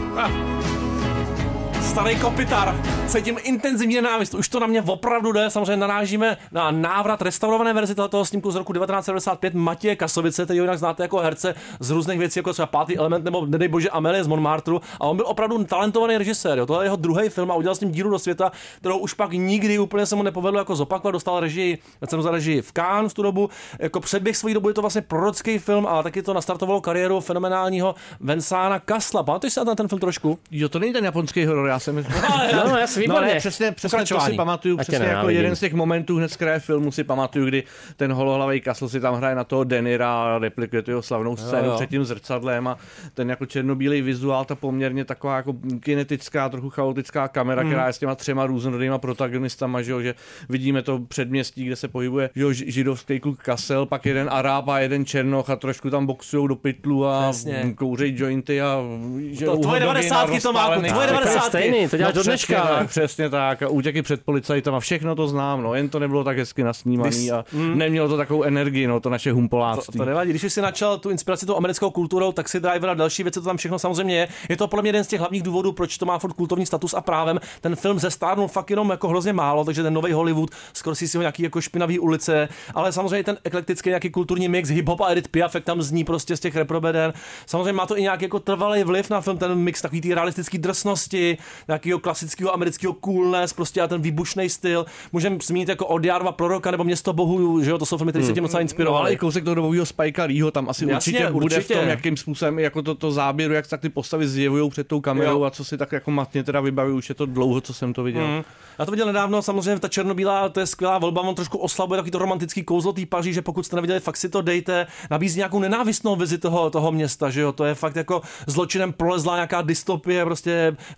Starý kopitar, cítím intenzivní nenávist, už to na mě opravdu jde, samozřejmě narážíme na návrat restaurované verzi tohoto snímku z roku devatenáct set devadesát pět Matěje Kasovice, který jinak znáte jako herce z různých věcí, jako třeba Pátý element nebo nedej bože Amelie z Montmartru, a on byl opravdu talentovaný režisér, jo. Tohle je jeho druhý film a udělal s ním díru do světa, kterou už pak nikdy úplně se mu nepovedlo jako zopakovat, dostal režii, cenu za režii v Cannes v tu dobu, jako předběh své dobu, je to vlastně prorocký film, ale taky to nastartovalo kariéru fenomenálního Vincenta Cassela. Pamatuješ si na ten film trošku? Jo, to není ten japonský horor, já jsem No, no, jasný, no, ne, přesně, přesně to si pamatuju, přesně jako jeden z těch momentů hned z kraje filmu si pamatuju, kdy ten holohlavý Castle si tam hraje na toho Denira a replikuje jeho slavnou scénu před tím zrcadlem a ten jako černobílý vizuál, ta poměrně taková jako kinetická, trochu chaotická kamera, hmm. která je s těma třema různorodýma protagonistama, že, jo, že vidíme to předměstí, kde se pohybuje že jo, židovský kluk Kassel, pak jeden Aráb a jeden Černoch a trošku tam boxujou do pytlu a kouřejí jointy a že to tvoje devadesátky to má, tvoje devadesátky. To děláš do dneška. Tak, přesně tak. A útěky před policajtama, všechno to znám, no, jen to nebylo tak hezky nasnímaný a mm. nemělo to takovou energii, no, to naše humpoláctví. To, to nevadí, když jsi načal tu inspiraci tou americkou kulturou, Taxi Driver a další věci, to tam všechno samozřejmě je. Je to podle mě jeden z těch hlavních důvodů, proč to má furt kultovní status a právem. Ten film zestárnul fakt jenom jako hrozně málo, takže ten nový Hollywood, skoro si si ho nějaký jako špinavý ulice, ale samozřejmě ten eklektický nějaký kulturní mix, hip-hop a Edith Piaf, tam zní prostě z těch reprobeden. Samozřejmě má to i nějaký jako trvalý vliv na film, ten mix takový té realistické drsnosti, nějakého klasického amerického coolness, prostě a ten výbušný styl. Můžeme zmínit jako Od Jarva proroka nebo Město bohů, že jo, to jsou filmy, které se tím docela inspirovaly. No, ale i kousek toho dobového Spikea Leeho tam asi Jasně, určitě bude určitě. V tom, jakým způsobem jako to, to záběru, jak tak ty postavy zjevují před tou kamerou jo. A co si tak jako matně teda vybaví, už je to dlouho, co jsem to viděl. Mm. Já to viděl nedávno, samozřejmě ta černobílá, to je skvělá volba, on trošku oslabuje takový to romantický kouzlo té Paří, že pokud jste neviděli, fakt si to dejte, nabízí nějakou nenávistnou vizi toho, toho města, že jo, to je fakt jako zločinem prolezlá nějaká dystopie, prostě chudoba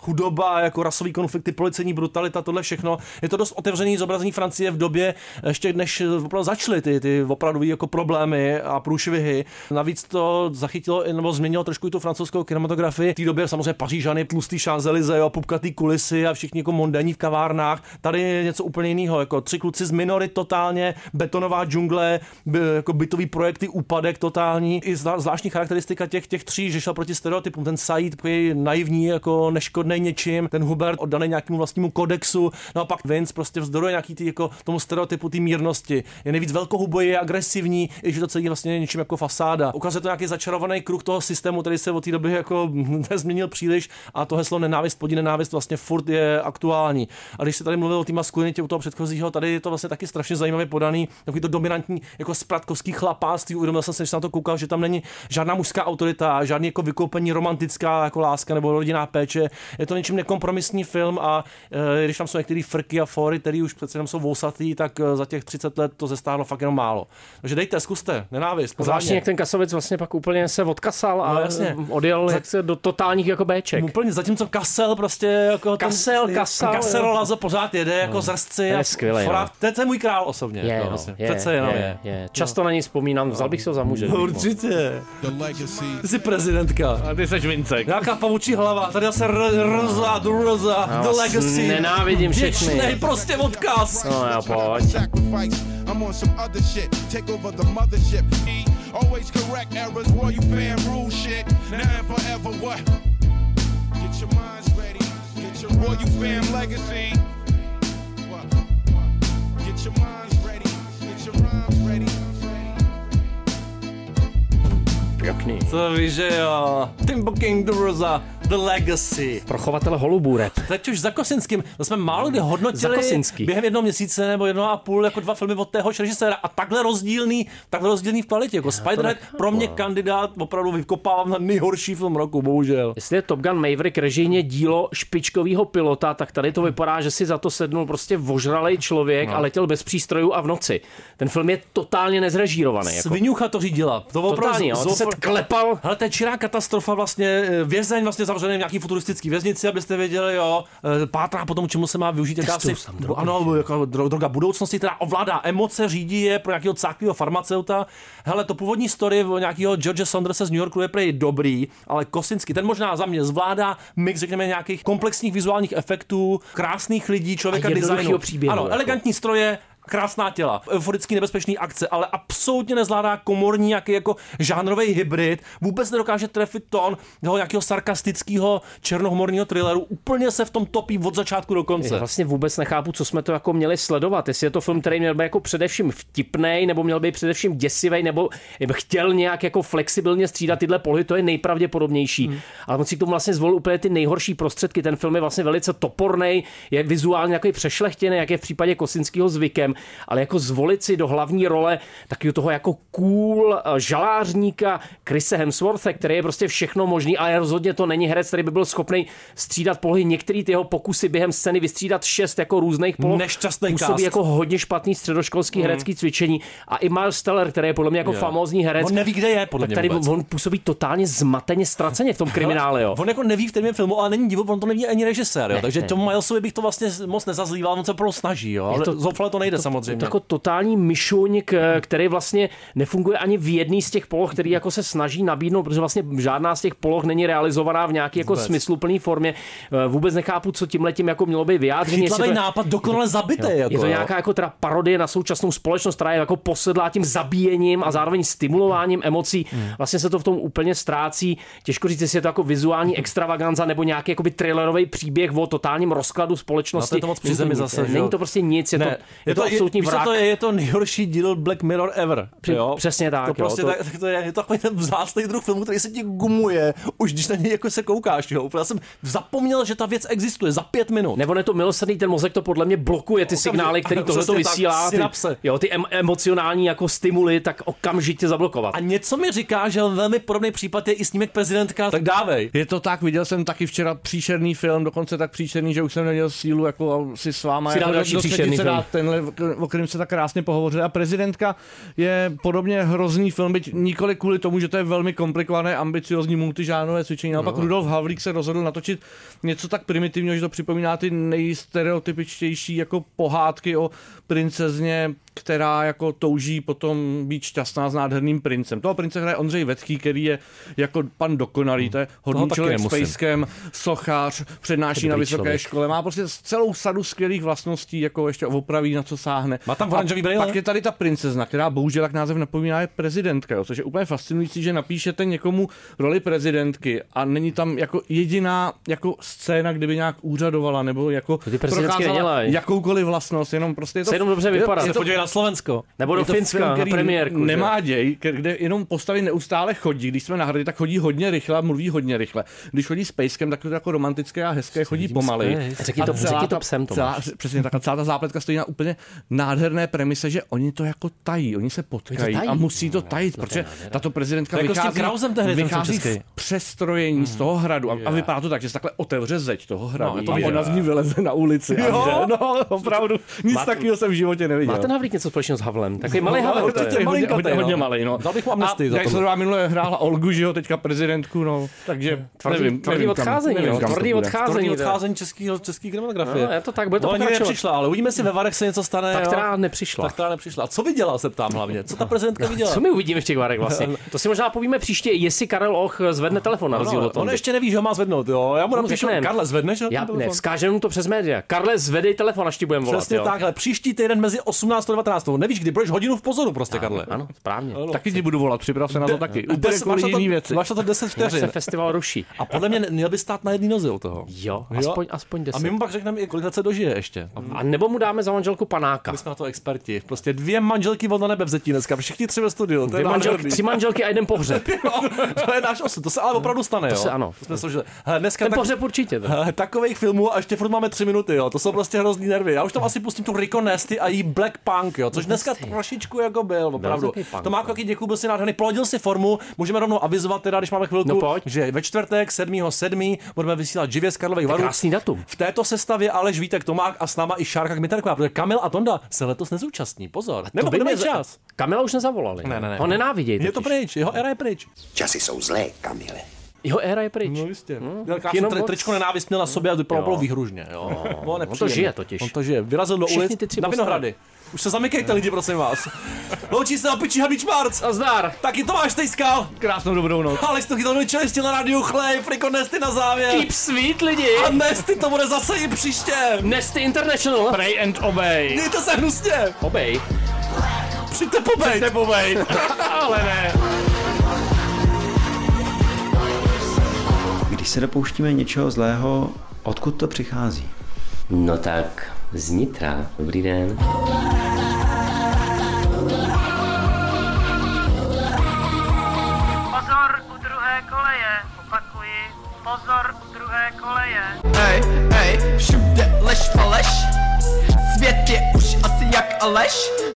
doba, jako rasový konflikty, policejní brutalita, tohle všechno. Je to dost otevřený zobrazení Francie v době, ještě než opravdu začaly ty, ty opravdu jako problémy a průšvihy. Navíc to zachytilo nebo změnilo trošku i tu francouzskou kinematografii. V té době samozřejmě Pařížany, tlustý Champs-Élysées, pupkatý kulisy a všichni jako mondénní v kavárnách. Tady je něco úplně jiného, jako Tři kluci z Minory totálně, betonová džungle, by, jako bytový projekty, úpadek totální. I zvláštní charakteristika těch těch tří, že šel proti stereotypům. Ten Said, takový naivní, jako neškodnej něčím, ten Hubert oddaný nějakému vlastnímu kodexu, no a pak Vince prostě vzdoruje nějaký tý, jako tomu stereotypu té mírnosti. Je nejvíc velkohuboj, je agresivní, i že to celý vlastně něčím jako fasáda. Ukazuje to nějaký začarovaný kruh toho systému, který se od té doby jako nezměnil příliš a to heslo nenávist podí nenávist vlastně furt je aktuální. A když se tady mluvil o té maskulinitě u toho předchozího, tady je to vlastně taky strašně zajímavě podaný, takový to dominantní jako spratkovský chlapáctví. Uvědomil jsem se, že jsem na to koukal, že tam není žádná mužská autorita, žádný jako vykoupení romantická jako láska nebo rodinná péče. Je to něčím nekompromisní film a e, když tam jsou některé frky a fory, které už přece jenom jsou vousatý, tak za těch třicet let to zestáhlo fakt jenom málo. Takže dejte, zkuste, nenávist. Zvláštně jak ten Kasovic vlastně pak úplně se odkasal a no, odjel jak se do totálních jako béček. Úplně, zatímco Kassel prostě jako Kassel, ten, Kassel, Kassel Lazo pořád jede no. jako zrstci. Je skvělý. To je můj král osobně. Je, no, vlastně. je, je, je, je. Často na něj vzpomínám, vzal bych se ho za muže. Určitě. Ty jsi prezidentka. A ty seš Vincek. Nějaká pavučí hlava, tady se Roza, Roza, The Legacy. Nenávidím všechny. Věčnej prostě odkaz. No jo, pojď. I'm on some other shit, take over the mothership. Always correct errors while you fan rule shit. Now and forever what? Get your minds ready, get your royal fam legacy. What? Get your minds ready, get your rhymes ready. Pěkný. Co víš, že jo? Timbo King, The Rosa, The Legacy. Pro chovatele holubů rap. Teď už za Kosinským. To jsme málo kdy hodnotili během jednoho měsíce nebo jednoho a půl jako dva filmy od téhož režiséra a takhle rozdílný, takhle rozdílný v kvalitě. Jako Spiderhead pro mě kandidát opravdu vykopávám na nejhorší film roku, bohužel. Jestli je Top Gun Maverick režijně dílo špičkového pilota, tak tady to vypadá, že si za to sednul prostě vožralej člověk no. a letěl bez přístrojů a v noci. Ten film je totálně nezrežírovaný. Jako. Sviňucha to řídila. To totálně, jo, to se klepal. Hele, to je čirá katastrofa vlastně. Vězeň vlastně zavřený v nějaký futuristický věznici, abyste věděli, jo. Pátrá potom, čemu se má využít jakási, ano, jako droga budoucnosti, která ovládá emoce, řídí je pro nějakého cáklivého farmaceuta. Hele, to původní story nějakého George Saundersa z New Yorku je prej dobrý, ale Kosinský, ten možná za mě zvládá mix, řekněme, nějakých komplexních vizuálních efektů, krásných lidí, člověka designu. Příběhu, ano, jako. Elegantní stroje, krásná těla, euforický nebezpečný akce, ale absolutně nezvládá komorní nějaký jako žánrový hybrid, vůbec nedokáže trefit tón toho nějakého sarkastického černohumorního thrilleru, úplně se v tom topí od začátku do konce. Já vlastně vůbec nechápu, co jsme to jako měli sledovat, jestli je to film, který měl být jako především vtipnej, nebo měl být především děsivý, nebo chtěl nějak jako flexibilně střídat tyhle polohy, to je nejpravděpodobnější. Hmm. Ale on si k tomu vlastně zvolil úplně ty nejhorší prostředky. Ten film je vlastně velice topornej, je vizuálně nějaký přešlechtěný, jak je v případě Kosinského zvykem. Ale jako zvolit si do hlavní role takového toho jako cool žalářníka Chrise Hemsworthe, který je prostě všechno možný, ale rozhodně to není herec, který by byl schopný střídat polohy. Některý ty jeho pokusy během scény vystřídat šest jako různých poloh. Nešťastný působí cast. jako hodně špatný středoškolský mm. herecký cvičení. A i Miles Teller, který je podle mě jako yeah. famózní herec. On neví, kde je, podle mě tady vůbec. On působí totálně zmateně, ztraceně v tom kriminále, jo. On jako neví v tom filmu, ale není divo, on to neví ani režisér, jo. Ne, takže ne. tomu Milesovi bych to vlastně moc nezazlíval, on se opravdu snaží, jo. Ale to, zoufale to nejde to, samozřejmě. To jako totální myšuň, který vlastně nefunguje ani v jedné z těch poloh, který jako se snaží nabídnout, protože vlastně žádná z těch poloh není realizovaná v nějaké jako smysluplné formě. Vůbec nechápu, co tímhletím jako mělo být vyjádření. Chytlavý to nápad, dokonale zabité. Jako, je to jo. nějaká jako teda parodie na současnou společnost, která je jako posedlá tím zabíjením a zároveň stimulováním emocí. Hmm. Vlastně se to v tom úplně ztrácí. Těžko říct, jestli je to jako vizuální extravaganza nebo nějaký jakoby thrillerový příběh o totálním rozkladu společnosti. No to, to moc při zase, není to prostě nic, je ne, to, je, je to, to absolutní vrak. To je, je to nejhorší díl Black Mirror ever. Jo? Přesně tak. To prostě jo, to... Tak, to je, je to takový ten vzácný druh filmu, který se ti gumuje, už když na něj jako se koukáš. Jo? Já jsem zapomněl, že ta věc existuje za pět minut. Nebo ne to milosrdný, ten mozek to podle mě blokuje ty signály, který tohle to vysílá. Ty, jo, ty em- emocionální jako stimuly, tak okamžitě zablokovat. A něco mi říká, že velmi podobný případ je i snímek prezidentka, tak dávej. Je to tak, viděl jsem taky včera příšerný film, dokonce tak příšerný, že už jsem neměl sílu jako si s váma si jako další příšerný film. tenhle o kterém se tak krásně pohovořili. A Prezidentka je podobně hrozný film, byť nikoli kvůli tomu, že to je velmi komplikované, ambiciozní multižánrové cvičení. Naopak no. Rudolf Havlík se rozhodl natočit něco tak primitivního, že to připomíná ty nejstereotypičtější jako pohádky o princezně, která jako touží potom být šťastná s nádherným princem. Toho prince hraje Ondřej Vetký, který je jako pan dokonalý, to je hodný člověk s pejskem, sochař, přednáší na vysoké člověk. škole, má prostě celou sadu skvělých vlastností, jako ještě opraví, na co sáhne. Má tam oranžový brýle? Pak je tady ta princezna, která bohužel tak název napomíná je prezidentka, jo, což je úplně fascinující, že napíšete někomu roli prezidentky a není tam jako jediná jako scéna, kdyby nějak úřadovala nebo jako prokázala jakoukoliv vlastnost, jenom prostě je to... Se jenom dobře vypadá. Se podívej na Slovensko. Nebo do Finska, na premiérku. Nemá děj, kde jenom postavy neustále chodí. Když jsme na hradě, tak chodí hodně rychle a mluví hodně rychle. Když chodí s pejskem, tak to je jako romantické a hezké, chodí pomalej. Řekni to, řekni to psem, celá, přesně tak, celá ta zápletka stojí na úplně nádherné premise, že oni to jako tají, oni se potkají a musí to tajit, no, protože tato prezidentka to vychází, jako vychází v přestrojení mm. z toho hradu a, a vypadá to tak, že se takhle otevře zeď toho hradu no, a ona z ní vyleze na ulici. Jo? No, opravdu, nic Má takového jsem v životě neviděl. Má ten Havlík něco společného s Havlem? Takový malý Havel. Určitě hodně, hodně, hodně malý, no. Dal bych mu amnestii za to. Jak se minule hrála Olgu, že jo, teďka prezidentku, no. Takže tvrdý, nevím, tvrdý nevím, odcházení, nevím, no. Tvrdý odcházení. Tvrdý odcházení českého český kinematografie. No, je to tak, bude to pokračovat. Ona nepřišla, ale uvidíme si ve Varech se něco stane. Tak která nepřišla. Tak která nepřišla. A co viděla, se ptám hlavně. Co ta prezidentka viděla? Co my uvidíme v těch Varech vlastně? To si možná povíme příště, jestli Karel Och zvedne telefon na rozdíl od toho. On ještě neví, že ho má zvednout, jo. Já mu napíšu, Karle, zvedneš ho? Já ne, vzkážeme mu to přes média. Karle, zvedej telefon, až ti budeme volat. Přesně tak, ale příští týden mezi osmnáctou a devatenáctou. Nevíš, kdy budeš hodinu v pozoru prostě, Karle. Ano, správně. Taky ti budu volat, připrav se na to taky. Úplně kvůli jiný věci. Máš to deset vteřin. Se festival ruší. A podle mě měl by stát na jedné noze u toho. Jo, aspoň, aspoň deset. A my mu pak řekneme, kolik let se dožije ještě. A nebo mu dáme za manželku panáka. My jsme na to experti. Prostě dvě manželky od nebe vzetí dneska. Všichni tři ve studiu. Dvě manželky, tři manželky a jeden pohřeb. Jo, to je náš osud. To se ale opravdu stane, jo. To se ano. To jsme složili. Dneska ten tak, pohřeb určitě. Takových filmů a ještě furt máme tři minuty, jo. To jsou prostě hrozný nervy. Já už tam asi pustím tu Rico Nasty a jí Black Punk, jo. Což dneska trošičku jako byl, opravdu. To má jaký děkuju, byl si nádherný, plodil si formu. Můžeme rovnou avizovat teda, když máme chvilku, no, že ve čtvrtek sedmého sedmého budeme vysílat živě z Karlových Varů. Krásný datum. V této sestavě Aleš Vítek Tomák a s náma i Šárka Kmiterková, protože Kamil a Tonda se letos nezúčastní. Pozor. Nebo budeme za... čas. Kamila už nezavolali. Ne, ne, ne. Ho nenávidějí. Je to pryč, jeho éra je pryč. Časy jsou zlé, Kamile. Jeho éra je pryč. No jistě. Hmm. Měl krásný tri, tričko nenávist měl na sobě a vypadalo výhružně. Jo. No, on to žije totiž. On to žije. Vyrazil do ulic na Vinohrady. Už se zamykejte lidi, prosím vás. Loučí se opičí Habič Marc. A zdar. Taky Tomáš Tejskal. Krásnou dobrou noc. Aleš to chytal čelisti na rádiu Chlej, Rico Nasty na závěr. Keep sweet lidi. A Nasty to bude zase i příště. Nasty International. Pray and obey. Mějte se hnusně. Obey. Přijďte pobejt. Přijďte pobejt. Ale ne. Když se dopouštíme něčeho zlého, odkud to přichází? No tak, znitra. Dobrý den. Pozor u druhé koleje. Opakuji. Pozor u druhé koleje. Hej, hej, všude lež faleš. Svět je už asi jak Aleš.